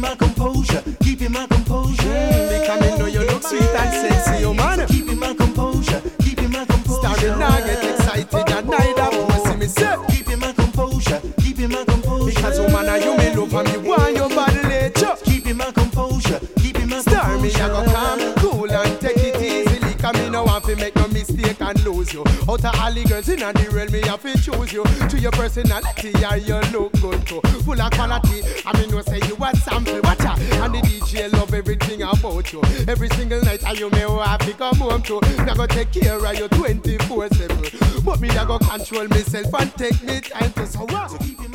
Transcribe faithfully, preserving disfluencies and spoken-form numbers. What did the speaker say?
my composure, keeping my composure. Mm, because me know you look sweet and sexy, oh man. Keeping my composure, keeping my composure. Starting now get excited and neither pussy me say. Keeping my composure, keeping my composure. Because woman are you me love and me want your body later. Keeping my composure, keeping my composure. Star me I go calm, cool and take it easily. Cause me no want to make no mistake and lose you. Out of all the girls in the world me have to choose you. To your personality and you look good too. Full of quality, I mean no say you a sample watcher. And the D J love everything about you. Every single night and you may have to come home to. Me go take care of you twenty-four seven. But me I go control myself and take me time to so what?